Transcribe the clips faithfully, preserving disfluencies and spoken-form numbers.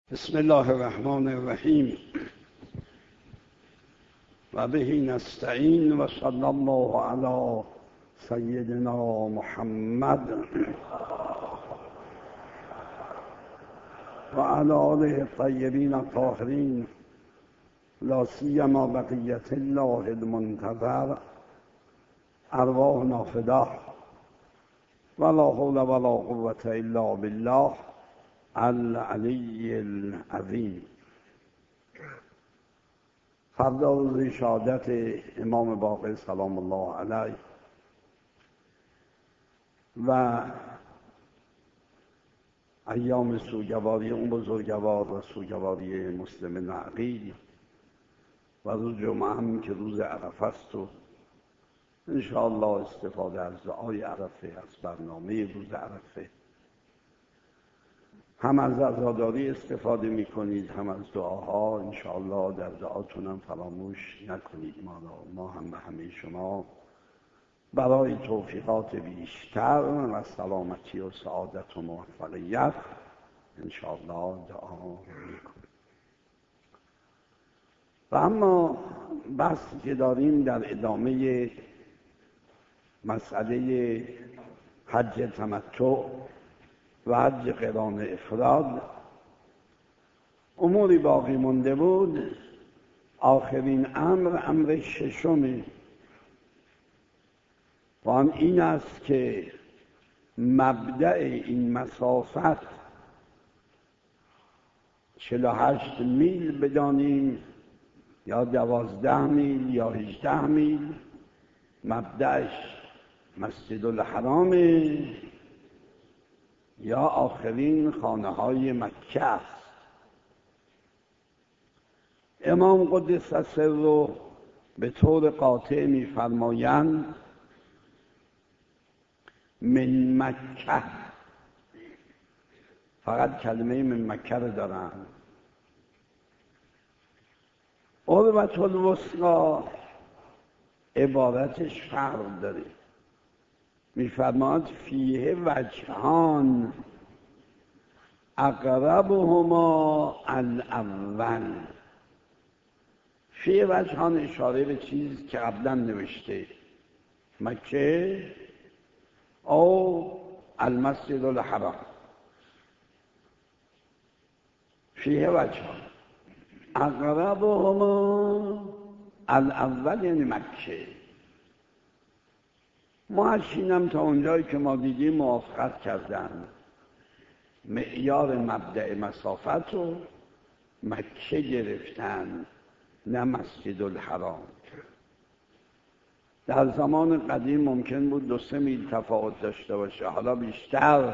بسم الله الرحمن الرحیم و به نستعین و صلی الله علی سیدنا محمد و علی آله الطیبین الطاهرین لا سیما بقیة الله المنتظر ارواحنا فداه ولا حول ولا قوة الا بالله العلی العظیم. فردا روز شهادت امام باقر سلام الله علیه و ایام سوگواری اون بزرگوار و سوگواری مسلم عقیل و روز جمعه هم که روز عرفه است و انشاءالله استفاده از دعای عرفه، از برنامه روز عرفه، هم از عزاداری استفاده می کنید هم از دعاها. انشاءالله در دعاتون هم فراموش نکنید ما را، ما هم به همه شما برای توفیقات بیشتر و سلامتی و سعادت و موفقیت انشاءالله دعا می کنید. و اما بحثی که داریم در ادامه مسئله حج تمتع و حج قران افراد اموری باقی مونده بود. آخرین امر امر ششمی و آن این است که مبدأ این مسافت چهل و هشت میل بدانیم یا دوازده میل یا هجده میل. مبدأش مسجد الحرام یا آخرین خانه های مکه است. امام قدس سره به طور قاطع می‌فرمایند من مکه، فقط کلمه من مکه رو دارن. عروة الوثقی عبارتش فرق داره، می‌فرماید فیه وجهان اقربهما الاول. فیه وجهان اشاره به چیزی که قبلا نوشته، مکه او المسجد الحرام. فیه وجهان اقربهما الاول یعنی مکه. محشینم تا اونجایی که ما دیدیم موافقت کردن، معیار مبدأ مسافت رو مکه گرفتن نه مسجد الحرام. در زمان قدیم ممکن بود دو سه میل تفاوت داشته باشه، حالا بیشتر.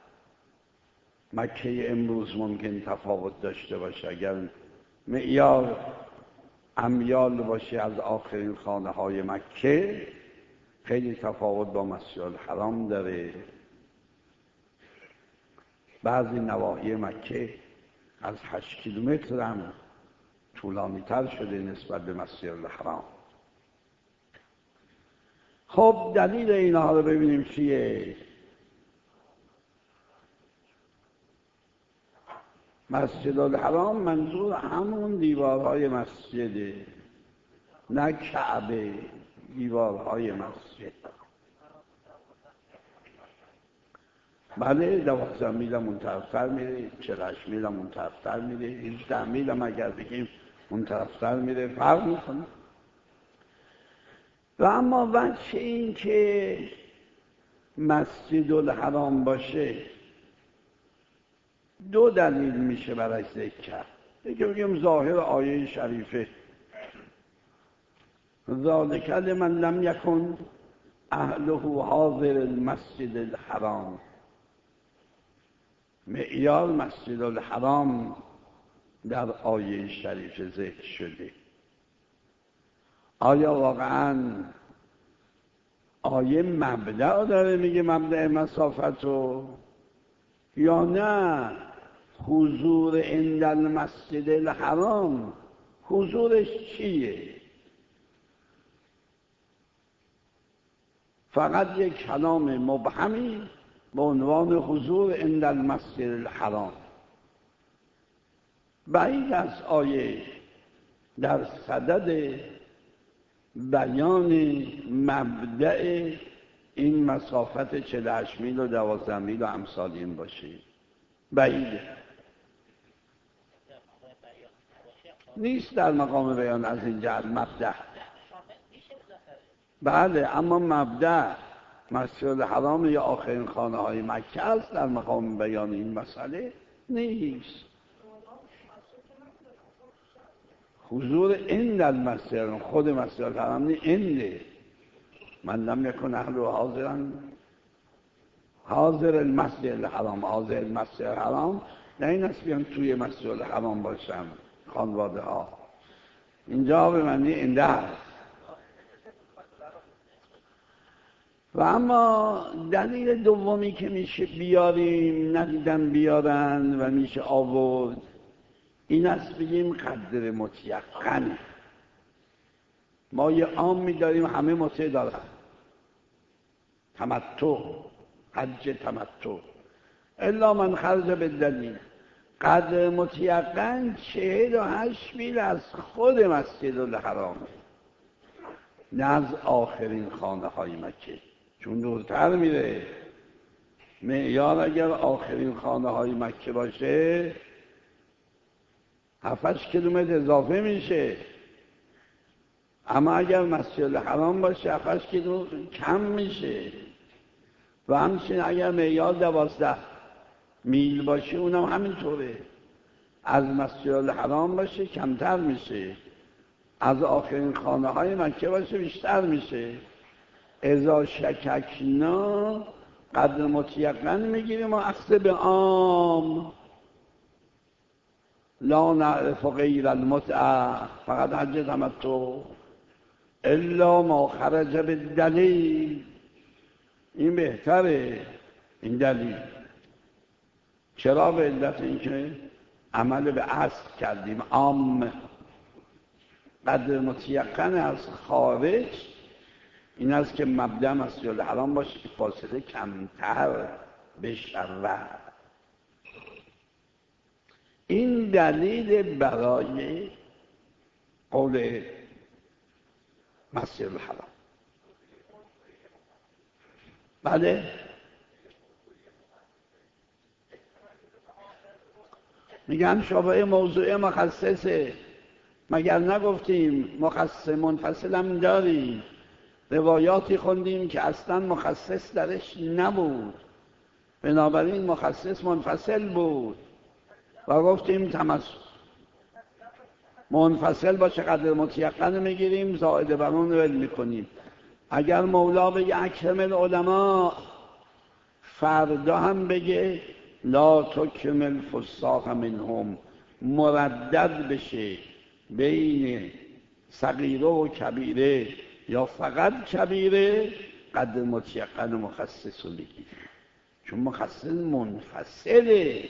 مکه امروز ممکن تفاوت داشته باشه اگر معیار امیال باشه از آخرین خانه های مکه، خیلی تفاوت با مسجد الحرام داره. بعضی نواحی مکه از هشت کیلومتر هم طولانی تر شده نسبت به مسجد الحرام. خب دلیل اینها رو ببینیم چیه. مسجد الحرام منظور همون دیوارهای مسجده، نه کعبه، دیوارهای مسجد. بله دوازده میل هم اون طرفتر میره، چهل و هشت میل هم اون طرفتر میره، هجده میل هم اگر بگیم اون طرفتر میره، فرق میکنه. و اما وجه این که مسجد الحرام باشه دو دلیل میشه برای ذکر کرد. یکی بگیم ظاهر آیه شریفه ذالک لمن لم یکن اهله حاضر المسجد الحرام. معیار مسجد الحرام در آیه شریف ذکر شده. آیا واقعا آیه مبدأ داره میگه مبدأ مسافت رو، یا نه حضور عند المسجد الحرام حضورش چیه؟ فقط یک کلام مبهمی به عنوان حضور عند المسجد الحرام. بعید از آیه در صدد بیان مبدأ این مسافت چهل و هشت میل و دوازده میل و امثال این باشه. بعیده، نیست در مقام بیان از این جهت مبدأ. بله، اما مبدأ مسجد الحرام یا آخرین خانه های مکه است، در مقام بیان این مسئله نیست. حضور این در مسجد، خود مسجد الحرام نیست، اینده من لم یکن اهل حاضرن حاضر المسجد الحرام، حاضر المسجد الحرام نه این است بیان توی مسجد الحرام باشم خانواده ها، اینجا به معنی اینده هست. و اما دلیل دومی که میشه بیاریم، ندیدن بیارن و میشه آورد، این است بگیم قدر متیقن. ما یه عام میداریم همه متع دارن، تمتع، حج تمتع، الا من خرج به دلیل. قدر متیقن چهل و هشت میل از خود مسجد الحرام، نه از آخرین خانه های مکه، چون دورتر میره. معیار اگر آخرین خانه های مکه باشه هفتش کیلومتر اضافه میشه، اما اگر مسجد الحرام باشه هفتش کیلومتر کم میشه. و همچنین اگر معیار دوازده میل باشه اونم همینطوره، از مسجد الحرام باشه کمتر میشه، از آخرین خانه های مکه باشه بیشتر میشه. اذا شککنا قدر متیقن میگیریم و اخذ به عام، لا نعرف غیر المتع، فقط حج تمتع الا ما خرج به دلیل. این بهتره، این دلیل. چرا؟ به علت اینکه عمل به اصل کردیم. عام قدر متیقن از خارج این است که مبدأ مسجد الحرام باشه که فاصله کمتر بشود. این دلیل برای قول مسجد الحرام. بله، میگن شابه موضوع مخصصه، مگر نگفتیم مخصص منفصل هم داریم؟ روایاتی خوندیم که اصلا مخصص درش نبود، بنابراین مخصص منفصل بود و گفتیم تمس منفصل باشه قدر متیقن میگیریم، زائد بر اون ول میکنیم. اگر مولا بگه اکرم العلماء، فردا هم بگه لا تکرم الفساق منهم، مردد بشه بین صغیره و کبیره یا فقط کبیره، قدر متیقن و مخصص رو بگیریم، چون مخصص منفصله.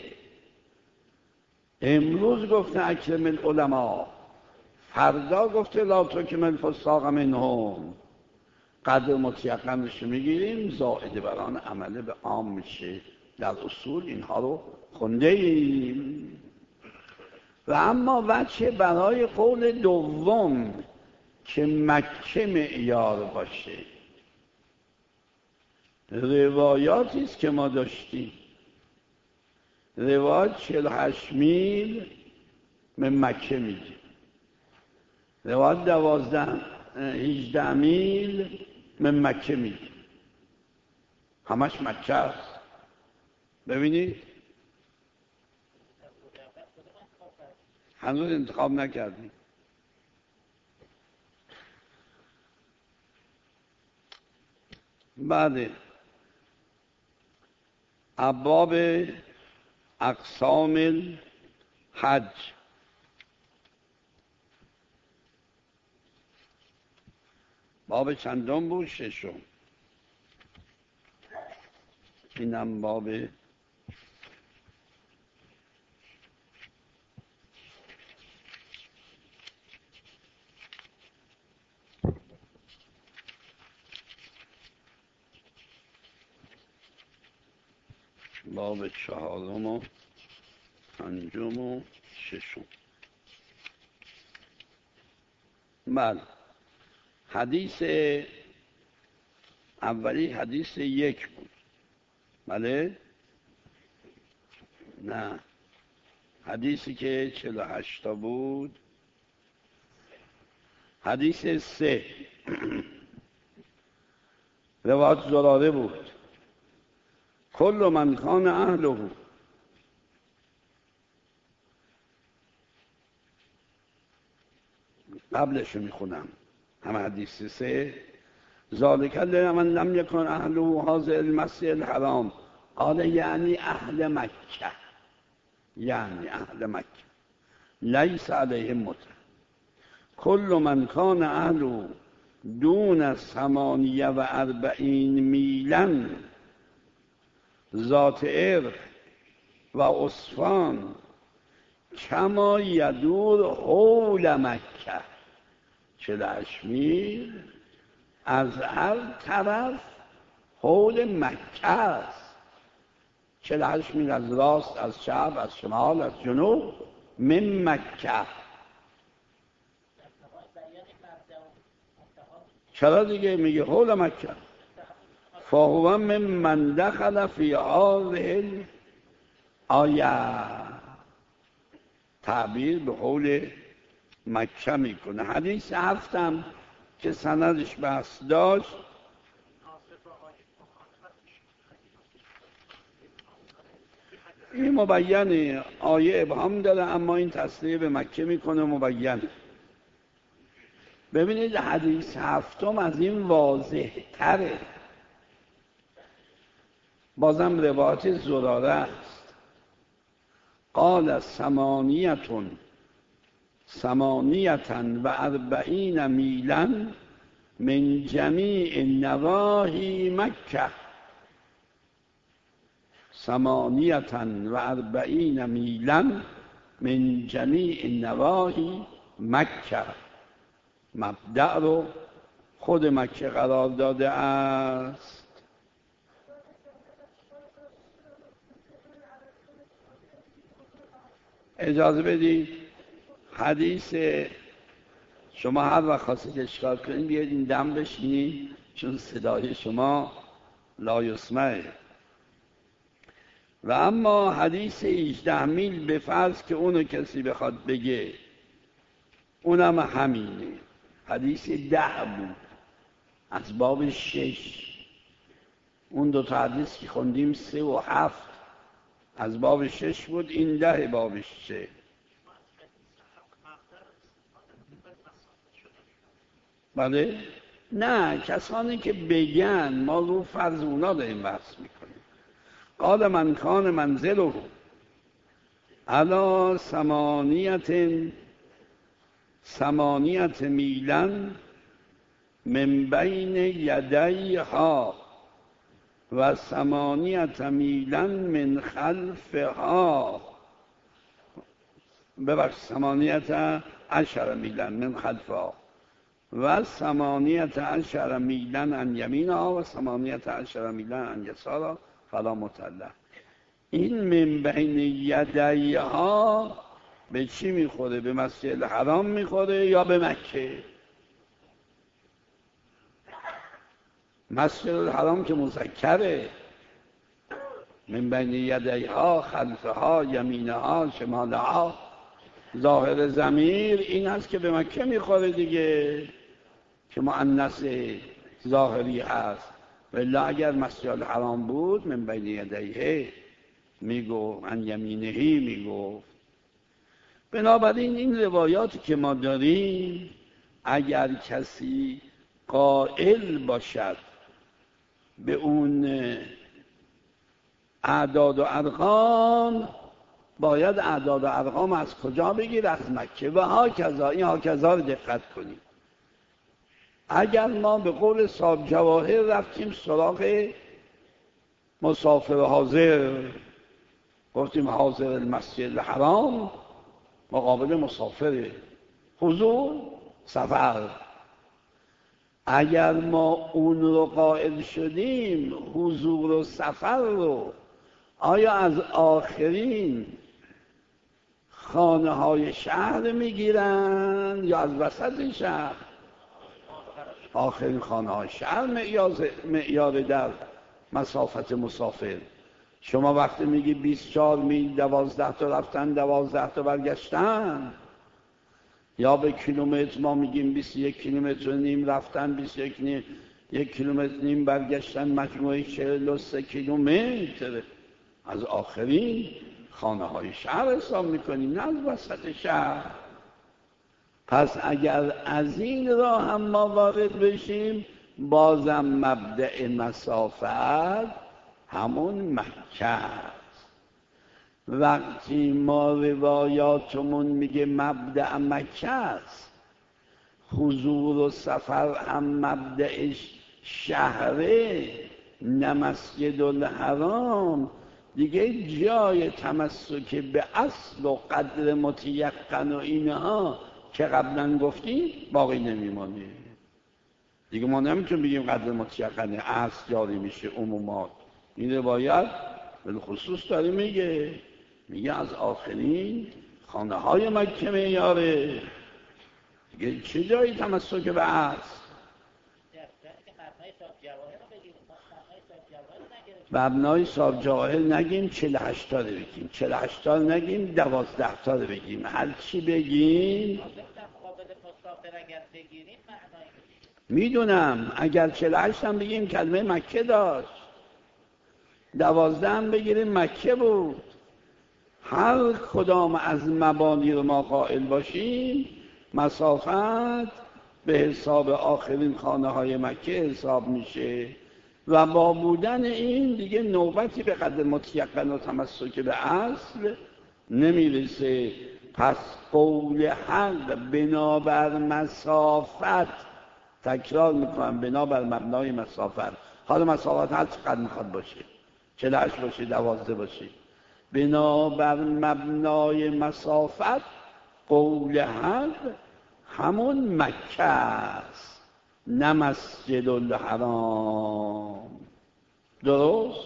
امروز گفته اکرم العلماء، فردا گفته لا تکرم الفساق منهم، قدر متیقنش میگیریم، زائد بران عمله به عام میشه. در اصول اینها رو خونده ایم. و اما وجه برای قول دوم که مکه معیار باشه، روایاتی است که ما داشتیم. روایت چهل و هشت میل به مکه میگه، روایت دوازده هجده میل به مکه میگه، همش مکه است. ببینید هنوز انتخاب نکردیم. بعد ابواب اقسام الحج، باب چندم بود؟ ششم. اینم باب باب چهارم و پنجم و ششم. بله، حدیث اولی حدیث یک بود. بله؟ نه، حدیثی که چهل و هشتا بود حدیث سه روایت زراره بود. کل من کان اهله، قبلشو میخونم، هم حدیث سه. ذالک لمن لم یکن اهله هذا المسجد الحرام، قال یعنی اهل مکه، یعنی اهل مکه لیس علیهم متع. کل من کان اهله دون ثمانیه و اربعین میلن ذات عرق و اصفان کما یدور حول مکه، چهل و هشت میل از هر طرف حول مکه است. چهل و هشت میل از راست، از چپ، از شمال، از جنوب، من مکه. چرا دیگه میگه حول مکه؟ فهو من من دخل فی هذه آیه، تعبیر به حول مکه میکنه. حدیث هفتم که سندش بحث داشت این مبینه، آیه ابهام داره اما این تصریح به مکه میکنه، مبینه. ببینید حدیث هفتم از این واضح تره، بازم روایت زراره است. قال ثمانیتون ثمانیتن و اربعین میلن من جمیع نواحی مکه، ثمانیتن و اربعین میلن من جمیع نواحی مکه. مبدأ رو خود مکه قرار داده است. اجازه بدید حدیث شما هر وقت خواستید اشکال کنید بیاید این دم بشینید، چون صدای شما لا یسمعه. و اما حدیث هجده میل به فرض که اونو کسی بخواد بگه، اونم همینه. حدیث ده بود از باب شش. اون دو تا حدیث که خوندیم سه و هفت از باب شش بود، این ده باب سه. بله؟ نه، کسانی که بگن ما رو فرض اونا داریم بحث میکنیم. قال من کان منزله علی ثمانیت ثمانیت میلن من بین یدیها و ثمانیت میلن من خلفها، ببخش ثمانیت عشر میلن من خلفها و ثمانیت عشر میلن عن یمینها و ثمانیت عشر میلن عن یسارها فلا مطلع. این من بین یدیها به چی میخوره؟ به مسجد الحرام میخوره یا به مکه؟ مسجد الحرام که مذکره، من بین یدیها، خلفها، یمینها، شمالها، ظاهر ضمیر این هست که به مکه میخوره دیگه، که مؤنث ظاهری هست. ولی اگر مسجد الحرام بود من بین یدیه میگو، عن یمینهی میگو. بنابراین این روایاتی که ما داریم اگر کسی قائل باشد به اون اعداد و ارقام، باید اعداد و ارقام از کجا بگیر؟ از مکه. و ها کذا، این ها کذا رو دقت کنیم. اگر ما به قول صاحب جواهر رفتیم سراغ مسافر حاضر، گفتیم حاضر المسجد الحرام مقابل مسافر، حضور سفر. اگر ما اون رو قائل شدیم، حضور و سفر رو، آیا از آخرین خانه های شهر میگیرن یا از وسط شهر؟ آخرین خانه های شهر معیار در مسافت مسافر. شما وقتی میگی بیست و چهار میل دوازده تا رفتن دوازده تا برگشتن، یا به کیلومتر ما میگیم بیست و یک کیلومتر و نیم رفتن بیست و یک نیم یک کیلومتر نیم برگشتن، مجموعه چهل و سه کیلومتر. از آخرین خانه های شهر حساب میکنیم، نه از وسط شهر. پس اگر از این راه هم ما وارد بشیم، بازم مبدأ مسافت همون مکه است. وقتی ما روایاتمون میگه مبدأ مکه است، حضور و سفر هم مبدأش شهره نه مسجد الحرام، دیگه جای تمسک به اصل و قدر متیقن و اینها که قبلا گفتیم باقی نمیمانه. دیگه ما نمیتونیم بگیم قدر متیقن اصل جاری میشه عمومات. این روایت بالخصوص داره میگه میگه از آخرین خانه های مکه معیاره. دیگه چه جایی تمسک به اصل؟ مبنای صاحب جواهر نگیم، چهل و هشت تا رو بگیم، چهل و هشت تا نگیم، دوازده تا رو بگیم، هر چی بگیم میدونم. اگر چهل و هشت هم بگیم کلمه مکه داشت، دوازده هم بگیریم مکه بود. هر کدام از مبانی رو ما قائل باشیم، مسافت به حساب آخرین خانه های مکه حساب میشه و با بودن این دیگه نوبتی به قدر متیقن و تمسک به اصل نمیرسه. پس قول حق بنابر مسافت، تکرار میکنم، بنابر مبنای مسافت، حالا مسافت هر چقدر میخواد باشه، چهل و هشت باشه، دوازده باشه، بنابر مبنای مسافت قول حق همون مکه است نه مسجد الحرام. درست؟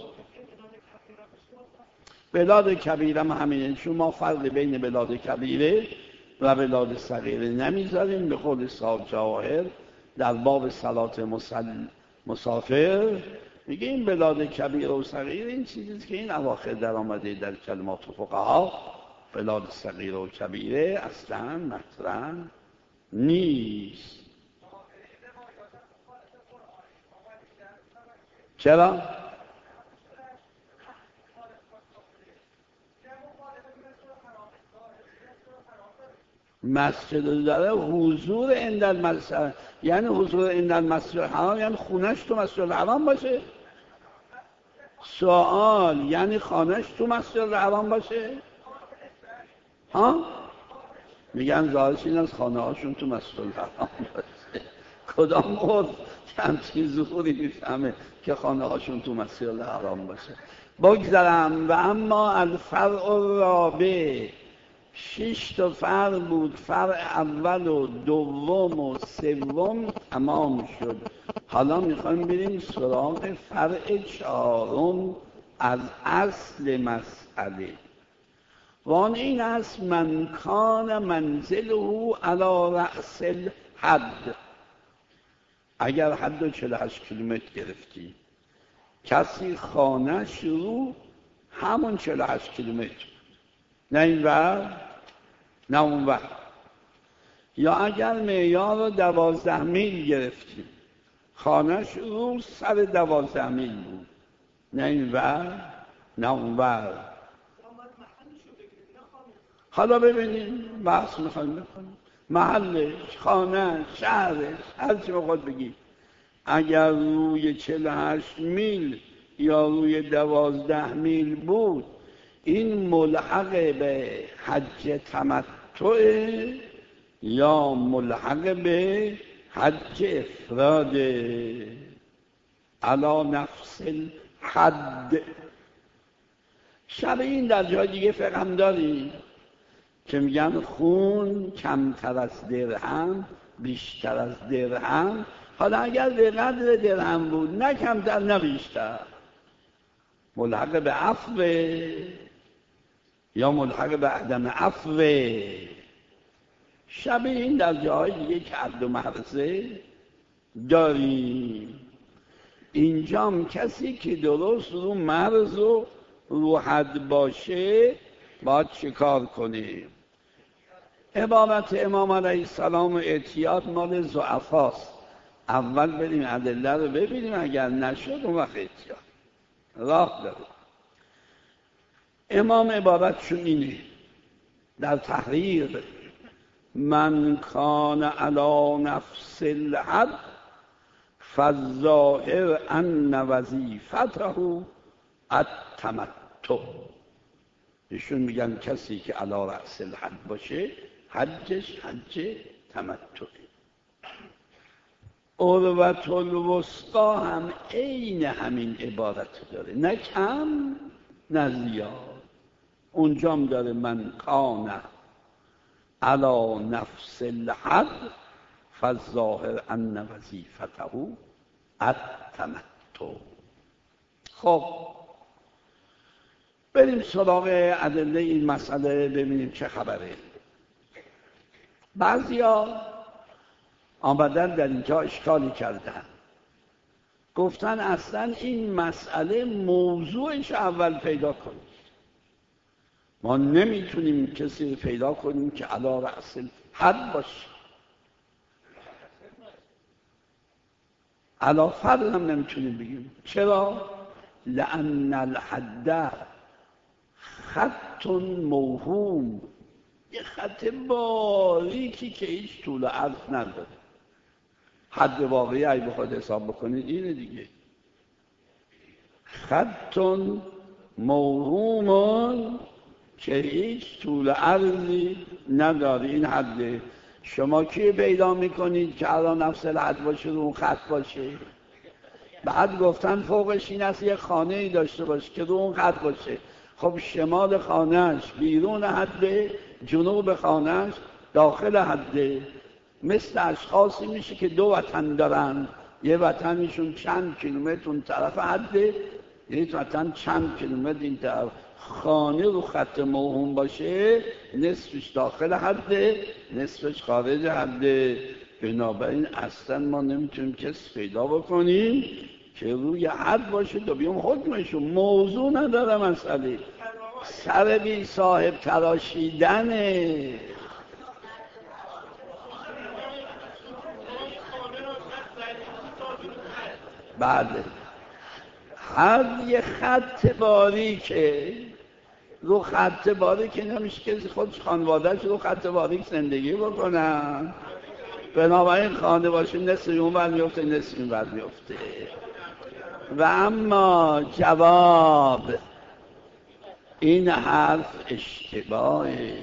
بلاد کبیره هم همینه، چون ما فرق بین بلاد کبیره و بلاد صغیره نمیذاریم. به قول صاحب جواهر در باب صلات مسافر میگه این بلاد کبیره و صغیره این چیزیست که این اواخر در آمده در کلمات فقها. بلاد صغیره و کبیره اصلا مطرح نیست. چرا؟ مسجد داره حضور عند المسجد، یعنی حضور عند المسجد الحرام یعنی خونش تو مسجد الحرام باشه. سوال یعنی خانش تو مسجد الحرام باشه؟ ها؟ میگن ظاهرش این از خانه هاشون تو مسجد الحرام باشه. کدام قول همچین ظهوری میفهمه که خانه هاشون تو مسجد الحرام باشه؟ بگذارم. و اما الفرع الرابع، شش تا فرع بود، فرع اول و دوم و سوم تمام شد. حالا میخوایم بریم سراغ فرع چهارم از اصل مسئله. و آن این است من کان منزله علی رأس الحد. اگر حد رو چهل و هشت کیلومتر گرفتی، کسی خانه شروع همون چهل و هشت کیلومتر، نه این ور نه اون ور. یا اگر معیار رو دوازده میل گرفتیم، خانه شروع سر دوازده میل بود، نه این ور نه اون ور. حالا ببینیم بحث میخوایم بکنیم، محلش، خانه، شهرش، هر چی بخواد بگیم. اگر روی چهل و هشت میل یا روی دوازده میل بود، این ملحق به حج تمتع یا ملحق به حج افراد علی نفس الحد. شبیه این در جای دیگه فقه هم داریم که میگن خون کمتر از درهم بیشتر از درهم. حالا اگر به قدر درهم بود، نه کمتر نه بیشتر، ملحق به عفو یا ملحق به عدم عفوه. شبیه این در جاهای دیگه که حد و محرزه داریم. اینجا هم کسی که درست رو مرز و رو حد باشه باید چه کار کنه؟ عبارت امام علیه السلام اعتیاد مال ضعفاست. اول بریم ادله رو ببینیم، اگر نشد اون وقت اعتیاد راه داره. امام عبارتشون اینه در تحریر: من کان علی نفس الحد فالظاهر ان وظیفته التمتع. ایشون میگن کسی که علی رأس الحد باشه حجش حج تمتع. عروة الوثقی هم عین همین عبارت داره، نه کم نه زیاد. اونجا هم داره من کان علی نفس الحد فالظاهر ان وظیفته التمتع. خب بریم سراغ ادله این مسئله ببینیم چه خبره. بعضیا آمدن در اینجا اشکالی کردن، گفتن اصلا این مسئله موضوعش اول پیدا کنیم. ما نمیتونیم کسی پیدا کنیم که علی رأس الحد باشه، علی فرض هم نمیتونیم بگیم. چرا؟ لأن الحد خط موهوم، یه خط باریکی که هیچ طول و عرض نداره. حد واقعی اگه بخواد حساب بکنید اینه دیگه، خط موهوم که هیچ طول و عرضی نداره. این حده. شما کی پیدا میکنید که علی نفس الحد باشه رو اون خط باشه؟ بعد گفتن فوقش این است یه خانه ای داشته باشه که رو اون خط باشه. خب شمال خانهش بیرون حده، جنوب خانهش داخل حده. مثل اشخاصی میشه که دو وطن دارن، یه وطنشون چند کیلومتر اون طرف حده، یه وطن چند کیلومتر این طرف. خانه رو خط موهوم باشه نصفش داخل حده نصفش خارج حده. بنابراین اصلا ما نمیتونیم کسی پیدا بکنیم که روی حد باشه تا بیام حکمشون. موضوع نداره مسئله، سر بی صاحب تراشیدنه. بعد هر یه خط باریکه، رو خط باریک نمیشه کسی خودش خانوادهش رو خط باریک زندگی بکنن. بنابراین خانه باشه نصف اون بر میفته نصف این بر میفته. و اما جواب این حرف اشتباهه.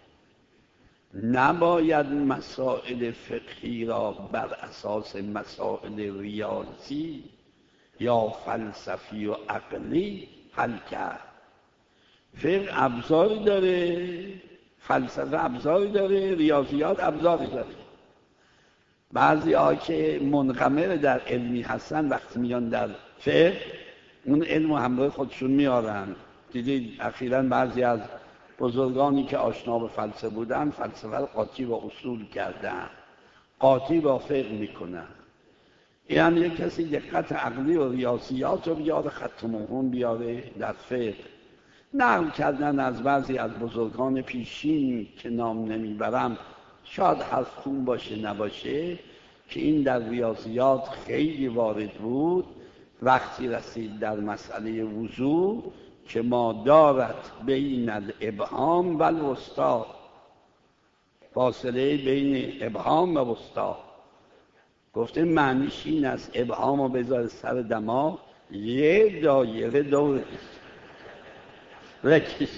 نباید مسائل فقهی را بر اساس مسائل ریاضی یا فلسفی و عقلی حل کرد. فقه ابزاری داره، فلسفه ابزاری داره، ریاضیات ابزاری داره. بعضی ها که منغمر در علمی هستن وقتی میان در فقه اون علم و همراه خودشون میارن. دیدید اخیراً بعضی از بزرگانی که آشنا به فلسفه بودن فلسفه رو قاطی با اصول کردن، قاطی با فقه میکنن. یعنی یک کسی دقت عقلی و ریاضیات رو بیاره، خط موهوم بیاره در فقه. نقل کردن از بعضی از بزرگان پیشین که نام نمیبرم، شاید حرف خوب باشه نباشه، که این در ریاضیات خیلی وارد بود. وقتی رسید در مسئله وضو که ما دارد بین الابهام و الوسطی، فاصله بین ابهام و وسطی، گفته معنیش این است ابهام رو بذار سر دماغ یه دایره دور رکشه،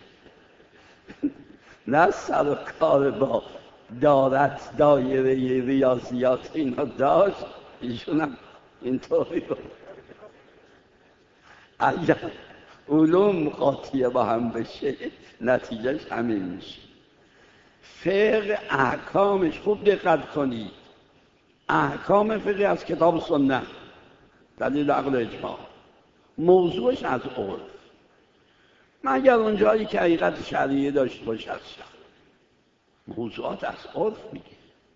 نه سر و کار با دارت دایره ریاضیات اینا داشت. ایشون هم اینطوری بود. اگر علوم قاطیه با هم بشه نتیجهش همین میشه. فقه احکامش خوب دقت کنید، احکام فقه از کتاب سنت دلیل عقل اجماع، موضوعش از عرف. مگر اونجایی که حقیقت شرعیه داشته باشه از شرع. موضوعات از عرف میگه.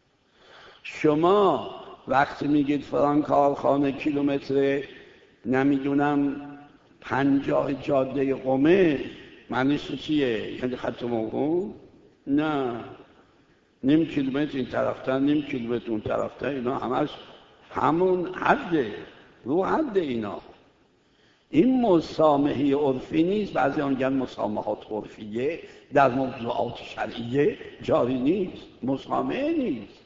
شما وقتی میگید فلان کارخانه کیلومتر نمیدونم پنجاه جاده قمه، معنیش چیه؟ یعنی خط موقوف؟ نه، نیم کیلومتر این طرفتن نیم کیلومتر اون طرفتن، اینا همش همون حده، رو حده. اینا این مسامحه عرفی نیست. بعضی آن میگن مسامحات عرفیه در موضوعات شرعیه جاری نیست، مسامحه نیست.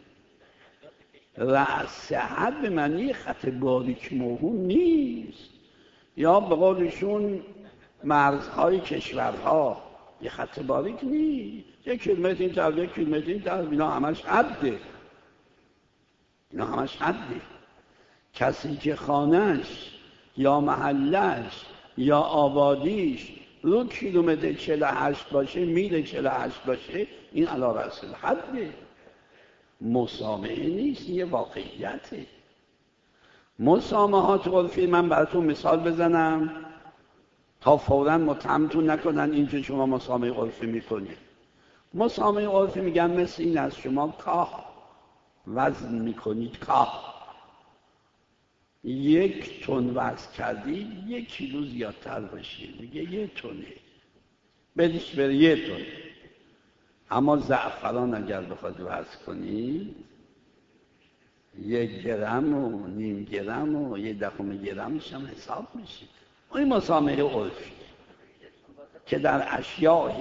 رأس حد به معنی خط باریک موهوم نیست، یا به قولشون مرزهای کشورها یه خط باریک نیست. یک کیلومتر این طرف یک کیلومتر این طرف، اینا همش حده، اینا همش حده. کسی که خانهش یا محلش یا آبادیش رو کیلومتر چهل و هشت باشه، میل چهل و هشت باشه، این علی رأس الحده. مسامحه نیست، یه واقعیته. مسامحات عرفی، من براتون مثال بزنم تا فوراً متهمتون نکنن اینجا شما مسامحه عرفی میکنید. مسامحه عرفی میگن مثل این است: شما کاه وزن میکنید، کاه یک تن وزن کردی، یک کیلو زیادتر باشه، میگه یه تنه، بدیش بره یه تن. اما زعفران اگر بخواد وزن کنی، یک گرم و نیم گرم و یک دهم گرمش هم حساب میشه. این مسامحه عرفی که در اشیاء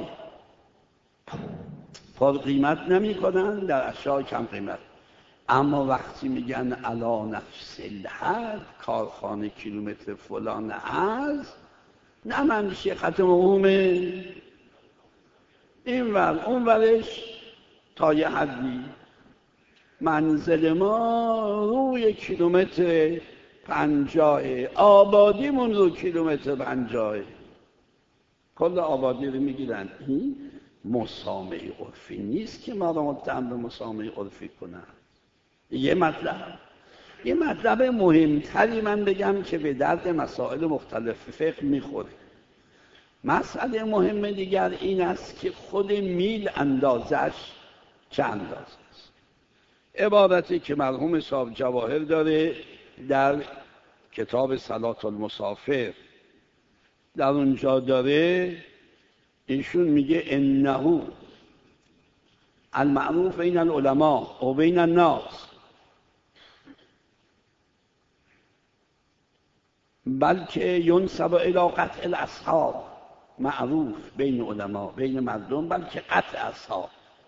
پر قیمت نمی کنن، در اشیاء کم قیمت. اما وقتی میگن علا نفس الحد، کارخانه کیلومتر فلان هست، نه منشه خط موهومه، این ور اون ورش تا یه حدی. منزل ما روی کیلومتر پنجاه، آبادیمون رو کیلومتر پنجاه، کل آبادی رو میگیرن. این مسامحه عرفی نیست که ما رو متهم به مسامحه عرفی کنن. یه مطلب یه مطلب مهمتری من بگم که به درد مسائل مختلف فقه میخوره. مسئله مهم دیگر این است که خود میل اندازش چه اندازه است. عبارتی که مرحوم صاحب جواهر داره در کتاب صلاة المسافر، در اونجا داره، ایشون میگه انه المعروف بین العلماء و بین الناس بلکه ینسب الی قطع الاصحاب، معروف بین علما بین مردم بلکه قطع اصحاب،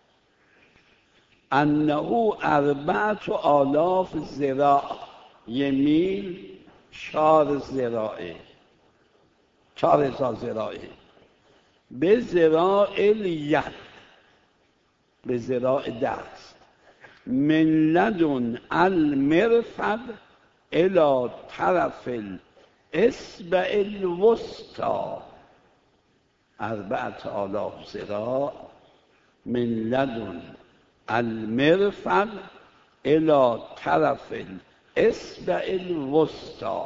انه اربعت آلاف ذراع، یه میل چهار ذراعه، چهار هزار ذراعه، به ذراع الید، به ذراع دست، من لدن المرفق الى طرف الاصبع الوسطى، اربعت آلاف ذراع من لدن المرفق الى طرف الاصبع الوسطى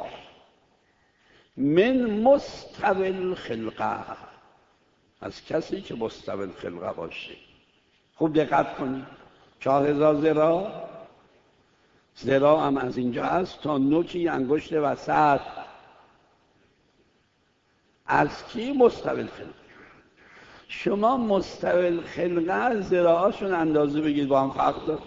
من مستوی الخلقه، از کسی که مستوی الخلقه باشه. خوب دقت کنید، چهار هزار ذراع، ذراع هم از اینجا هست تا نوکی انگشت وسط. از کی؟ مستوی الخلقه. شما مستوی الخلقه ذراعاشون اندازه بگید، با هم فرق داره.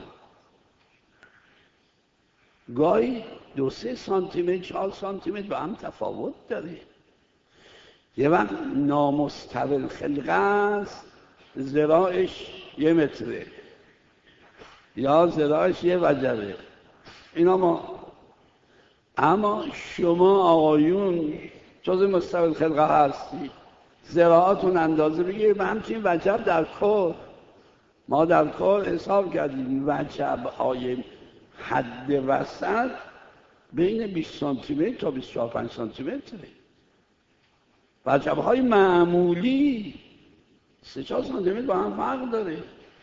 گاهی دو سه سانتی متر، چهار سانتی متر با هم تفاوت داره. یه وقت نامستوی الخلقه است، ذراعش یه متره یا ذراعش یه وجبه، اینا ما. اما شما آقایون جز مستوی الخلقه هستی، ذراعاتون اندازه بگیرید. به همچین وجب در کار، ما در کار حساب کردیم وجب های حد وسط بین بیست سانتی متر تا بیست و چهار پنج سانتی متره. وجب های معمولی سه چهار سانتی متر با هم فرق داره.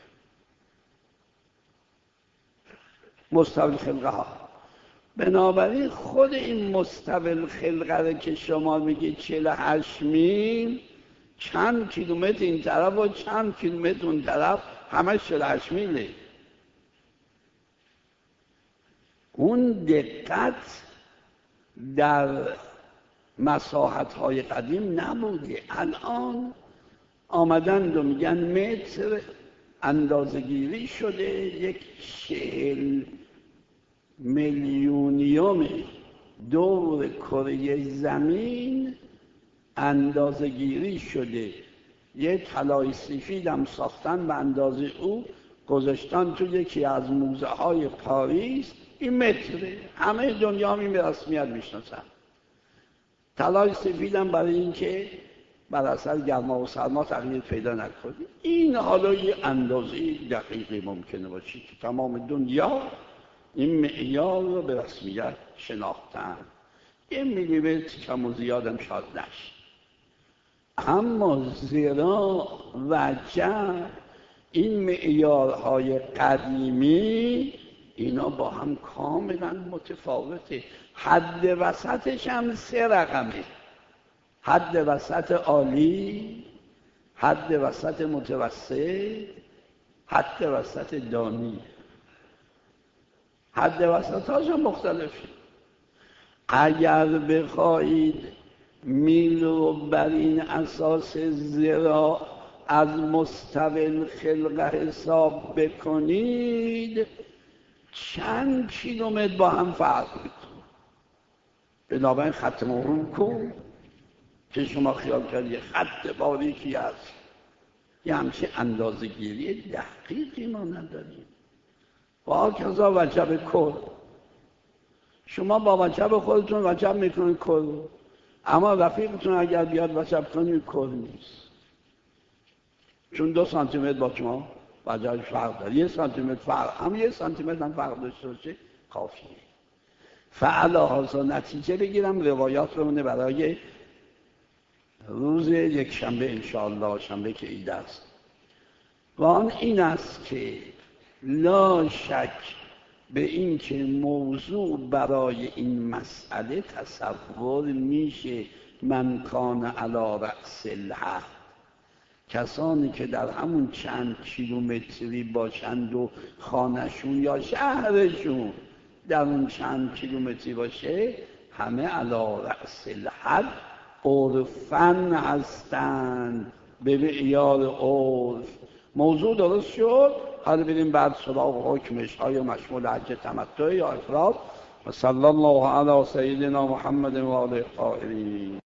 مستوی الخلقه ها. بنابراین خود این مستوی الخلقه که شما میگید چهل و هشت میل، چند کیلومتر این طرف و چند کیلومتر اون طرف همه چهل و هشت میله. اون دقت در مساحت‌های قدیم نبوده. الان آمدند و میگن متر اندازه‌گیری شده، یک چهل میلیونیوم دور کره زمین اندازه‌گیری شده. یه طلای سفید هم ساختن به اندازه او، گذاشتن تو یکی از موزه های پاریس. این متره، همه دنیا هم این به رسمیت میشناسن. طلای سفید هم برای اینکه بر اثر گرما و سرما تغییر پیدا نکنه. این حالا یه اندازه دقیقی ممکنه باشه که تمام دنیا این معیار رو به رسمیت شناختن. یه میلیمتر کم و زیادم شاید نشه. اما زراع و جر، این معیارهای قدیمی، اینا با هم کاملا متفاوته. حد وسطش هم سه رقمه: حد وسط عالی، حد وسط متوسط، حد وسط دانی. حد وسط هاش هم مختلفه. اگر بخواهید میل رو بر این اساس زراع از مستوی خلقه حساب بکنید، چند کیلومتر با هم فرق میکنه. بنابراین خط مرور کن که شما خیال کردید یه خط باریکی هست. یه همچین اندازه‌گیری دقیقی ما نداریم. و کذا وجب کل. شما با وجب خودتون وجب میکنید کل، اما رفیقتون اگر بیاد وجب کنید کل نیست، چون دو سانتی متر با شما وجبش فرق داره. یه سانتی متر فرق، هم یه سانتی متر هم فرق داشته باشه کافیه. فعلا حاضر نتیجه بگیرم، روایات بمونه برای روز یک شنبه انشاءالله، شنبه که عید است. و آن این است که لا شک به این که موضوع برای این مسئله تصور میشه من کان علی رأس الحد، کسانی که در همون چند کیلومتری باشند و خانهشون یا شهرشون در اون چند کیلومتری باشه، همه علی رأس الحد عرفن هستند، به معیار عرف. موضوع درست شد. حالا بریم بعد سراغ حکمش، آیا مشمول حج تمتع یا افراد. و صلی الله علی سیدنا محمد و آله الطاهرین.